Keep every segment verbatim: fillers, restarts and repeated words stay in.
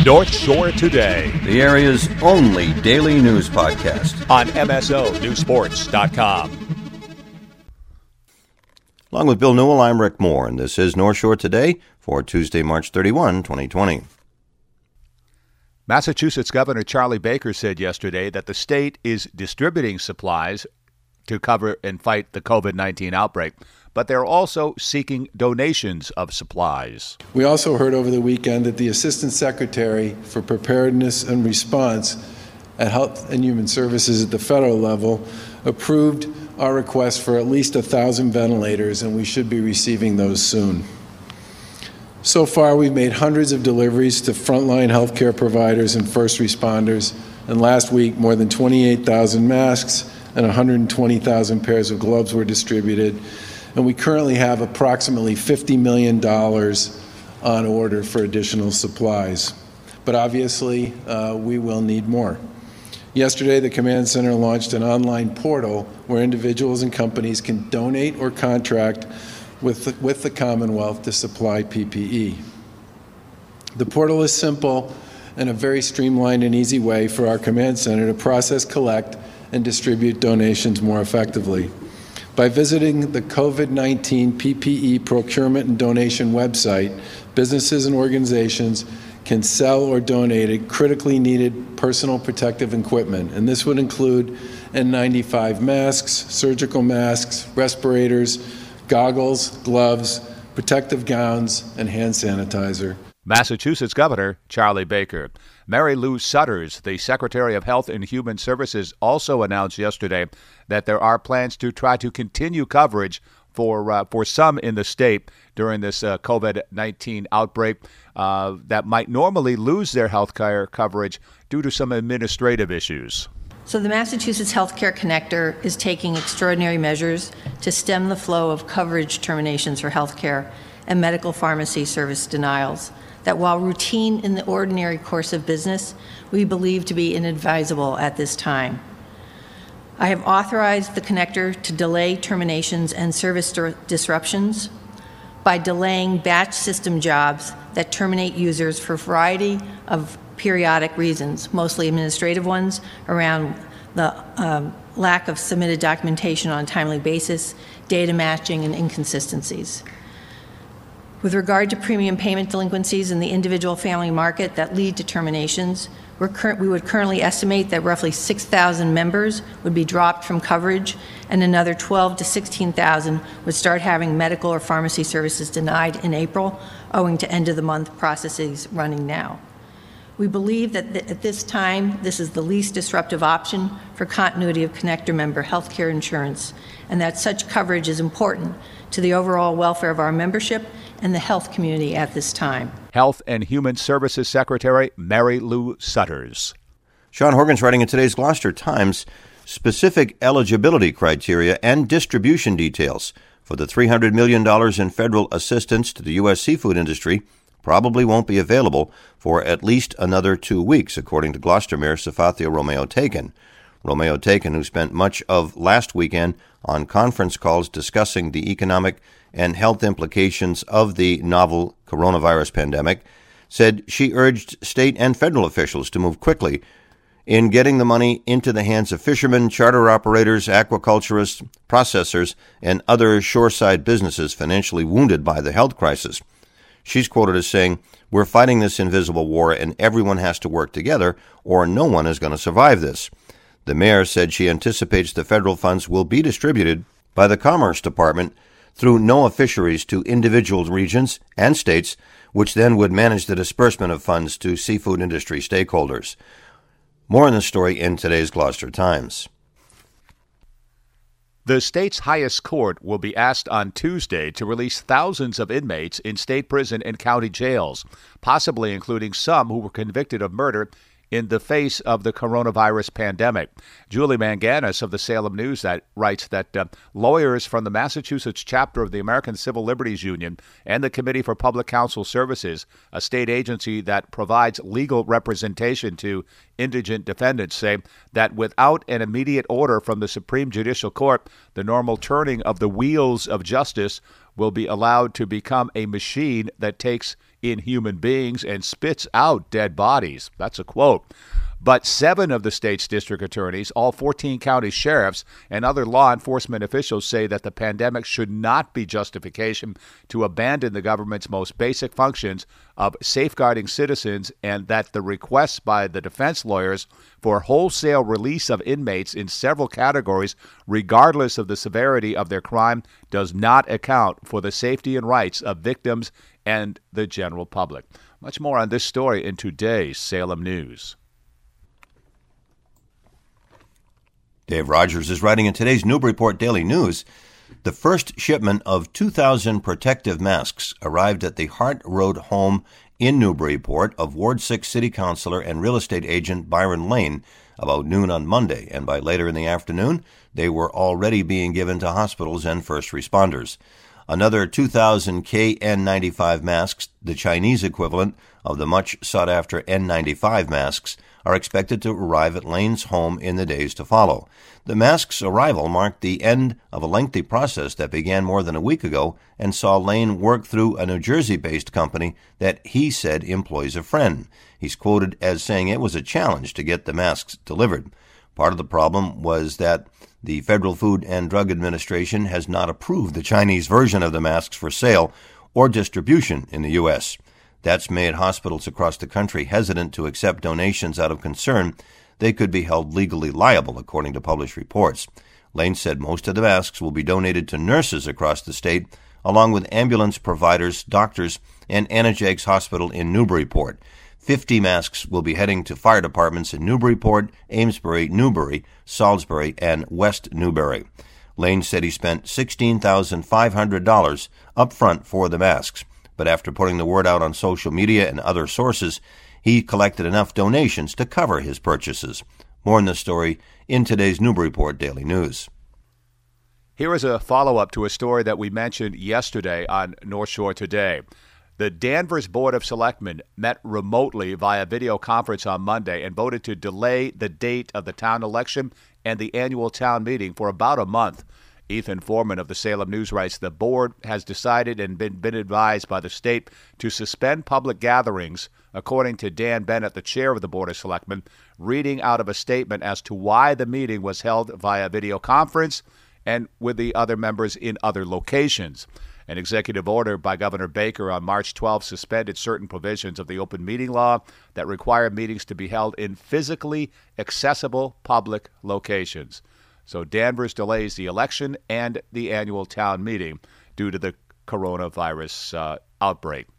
North Shore Today, the area's only daily news podcast on M S O News Sports dot com. Along with Bill Newell, I'm Rick Moore, and this is North Shore Today for Tuesday, March thirty-first, twenty twenty. Massachusetts Governor Charlie Baker said yesterday that the state is distributing supplies to cover and fight the covid nineteen outbreak, but they're also seeking donations of supplies. We also heard over the weekend that the Assistant Secretary for Preparedness and Response at Health and Human Services at the federal level approved our request for at least one thousand ventilators, and we should be receiving those soon. So far, we've made hundreds of deliveries to frontline healthcare providers and first responders, and last week, more than twenty-eight thousand masks and one hundred twenty thousand pairs of gloves were distributed. And we currently have approximately fifty million dollars on order for additional supplies. But obviously, uh, we will need more. Yesterday, the Command Center launched an online portal where individuals and companies can donate or contract with the, with the Commonwealth to supply P P E. The portal is simple and a very streamlined and easy way for our Command Center to process, collect, and distribute donations more effectively. By visiting the covid nineteen P P E procurement and donation website, businesses and organizations can sell or donate critically needed personal protective equipment, and this would include N ninety-five masks, surgical masks, respirators, goggles, gloves, protective gowns, and hand sanitizer. Massachusetts Governor Charlie Baker. Mary Lou Sudders, the Secretary of Health and Human Services, also announced yesterday that there are plans to try to continue coverage for uh, for some in the state during this uh, covid nineteen outbreak uh, that might normally lose their health care coverage due to some administrative issues. So the Massachusetts Healthcare Connector is taking extraordinary measures to stem the flow of coverage terminations for healthcare and medical pharmacy service denials that, while routine in the ordinary course of business, we believe to be inadvisable at this time. I have authorized the connector to delay terminations and service disruptions by delaying batch system jobs that terminate users for a variety of periodic reasons, mostly administrative ones around the um, lack of submitted documentation on a timely basis, data matching, and inconsistencies. With regard to premium payment delinquencies in the individual family market that lead to terminations, we're cur- we would currently estimate that roughly six thousand members would be dropped from coverage, and another twelve to sixteen thousand would start having medical or pharmacy services denied in April, owing to end-of-the-month processes running now. We believe that th- at this time, this is the least disruptive option for continuity of connector member health care insurance, and that such coverage is important to the overall welfare of our membership and the health community at this time. Health and Human Services Secretary Mary Lou Sudders. Sean Horgan's writing in today's Gloucester Times, specific eligibility criteria and distribution details for the three hundred million dollars in federal assistance to the U S seafood industry probably won't be available for at least another two weeks, according to Gloucester Mayor Safathia Romeo-Taken. Romeo-Taken, who spent much of last weekend on conference calls discussing the economic and health implications of the novel coronavirus pandemic, said she urged state and federal officials to move quickly in getting the money into the hands of fishermen, charter operators, aquaculturists, processors, and other shoreside businesses financially wounded by the health crisis. She's quoted as saying, "We're fighting this invisible war and everyone has to work together or no one is going to survive this." The mayor said she anticipates the federal funds will be distributed by the Commerce Department through NOAA fisheries to individual regions and states, which then would manage the disbursement of funds to seafood industry stakeholders. More on this story in today's Gloucester Times. The state's highest court will be asked on Tuesday to release thousands of inmates in state prison and county jails, possibly including some who were convicted of murder in the face of the coronavirus pandemic. Julie Manganis of the Salem News that writes that uh, lawyers from the Massachusetts chapter of the American Civil Liberties Union and the Committee for Public Counsel Services, a state agency that provides legal representation to indigent defendants, say that without an immediate order from the Supreme Judicial Court, the normal turning of the wheels of justice will be allowed to become a machine that takes in human beings and spits out dead bodies. That's a quote. But seven of the state's district attorneys, all fourteen county sheriffs, and other law enforcement officials say that the pandemic should not be justification to abandon the government's most basic functions of safeguarding citizens, and that the requests by the defense lawyers for wholesale release of inmates in several categories, regardless of the severity of their crime, does not account for the safety and rights of victims and the general public. Much more on this story in today's Salem News. Dave Rogers is writing in today's Newburyport Daily News. The first shipment of two thousand protective masks arrived at the Hart Road home in Newburyport of Ward six City Councilor and real estate agent Byron Lane about noon on Monday, and by later in the afternoon, they were already being given to hospitals and first responders. Another two thousand K N ninety-five masks, the Chinese equivalent of the much sought-after N ninety-five masks, are expected to arrive at Lane's home in the days to follow. The masks' arrival marked the end of a lengthy process that began more than a week ago and saw Lane work through a New Jersey-based company that he said employs a friend. He's quoted as saying it was a challenge to get the masks delivered. Part of the problem was that the Federal Food and Drug Administration has not approved the Chinese version of the masks for sale or distribution in the U S That's made hospitals across the country hesitant to accept donations out of concern they could be held legally liable, according to published reports. Lane said most of the masks will be donated to nurses across the state, along with ambulance providers, doctors, and Anajags Hospital in Newburyport. Fifty masks will be heading to fire departments in Newburyport, Amesbury, Newbury, Salisbury, and West Newbury. Lane said he spent sixteen thousand five hundred dollars up front for the masks, but after putting the word out on social media and other sources, he collected enough donations to cover his purchases. More on this story in today's Newburyport Daily News. Here is a follow-up to a story that we mentioned yesterday on North Shore Today. The Danvers Board of Selectmen met remotely via video conference on Monday and voted to delay the date of the town election and the annual town meeting for about a month. Ethan Foreman of the Salem News writes, the board has decided and been, been advised by the state to suspend public gatherings, according to Dan Bennett, the chair of the Board of Selectmen, reading out of a statement as to why the meeting was held via video conference and with the other members in other locations. An executive order by Governor Baker on March twelfth suspended certain provisions of the open meeting law that require meetings to be held in physically accessible public locations. So Danvers delays the election and the annual town meeting due to the coronavirus uh, outbreak.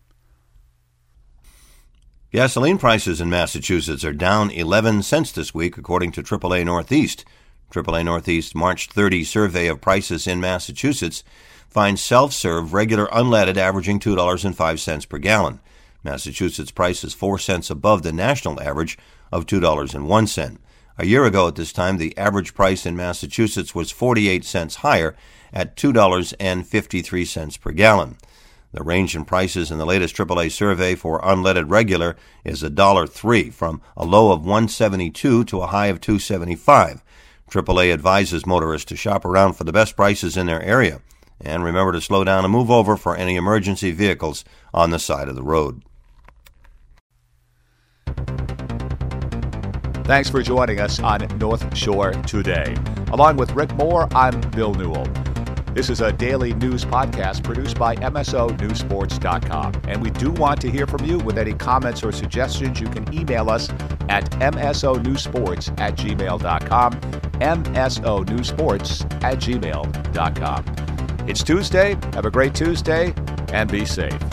Gasoline prices in Massachusetts are down eleven cents this week, according to triple A Northeast. triple A Northeast March thirtieth survey of prices in Massachusetts finds self-serve regular unleaded averaging two dollars and five cents per gallon. Massachusetts price is four cents above the national average of two dollars and one cent. A year ago at this time, the average price in Massachusetts was forty-eight cents higher at two dollars and fifty-three cents per gallon. The range in prices in the latest triple A survey for unleaded regular is one dollar and three cents, from a low of one dollar and seventy-two cents to a high of two dollars and seventy-five cents. triple A advises motorists to shop around for the best prices in their area, and remember to slow down and move over for any emergency vehicles on the side of the road. Thanks for joining us on North Shore Today. Along with Rick Moore, I'm Bill Newell. This is a daily news podcast produced by M S O News Sports dot com. And we do want to hear from you with any comments or suggestions. You can email us at M S O News Sports at gmail dot com, M S O News Sports at gmail dot com. It's Tuesday. Have a great Tuesday and be safe.